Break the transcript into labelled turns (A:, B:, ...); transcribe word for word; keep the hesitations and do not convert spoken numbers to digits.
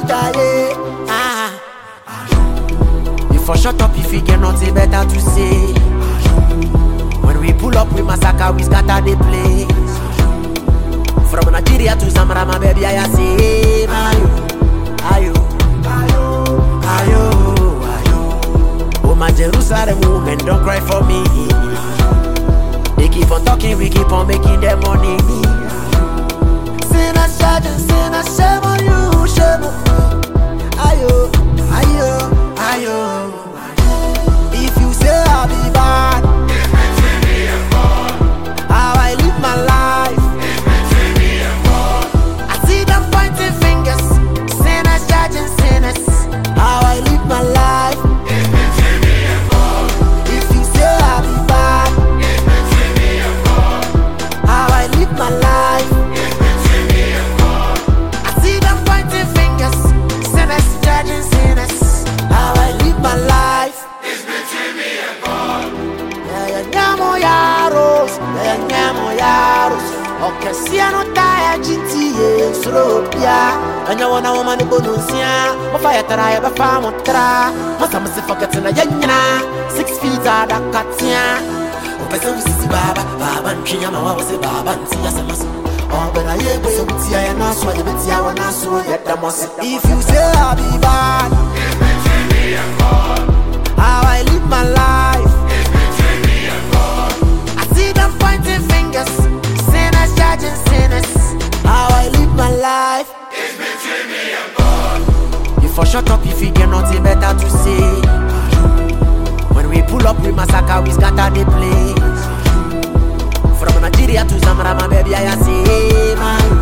A: die. Ah. If I shut up, if you get nothing better to say. When we pull up, we massacre, we scatter the place. From Nigeria to Zamora, my baby, I say, ayo, ayo, ayo, ayo, ayo. Oh, my Jerusalem women, don't cry for me. They keep on talking, we keep on making their money. Sin a charge and sin a shame on you, shame on me. Ayo, ayo, ayo. If you say I'll be bad,
B: it's between me and God.
A: how I live my life,
B: It's between me and God.
A: I see them pointing fingers, sinners judging sinners. How I live my life,
B: It's between me and God.
A: if you say I'll be bad,
B: It's between me and God.
A: how I live my life,
B: It's between me and God.
A: I see them pointing fingers, sinners judging sinners. How I live my life.
B: It's between me and God.
A: Yeah, nyamo yaros, yeah, nyamo yaros. Okay, see I no die G T A Sropia. And you wanna woman the bonusia. My fire try, my farm tra. Must I must forget na yanya. Six feet out of katia. Opesa usisi baba, baba nchinya ma was a baba ntia samaso. Oh, but I hear so tia and no so you bet ya wanna so yet the most. If you say I'll be bad,
B: It's between me and God.
A: how I live my life.
B: It's between me and God.
A: I see them pointing fingers, sinners judging sinners. How I live my life.
B: It's between me and God.
A: If I shut up, if you get nothing better to say. When we pull up, we massacre, we scatter the place. From Nigeria to Zamora, my baby, I say, man.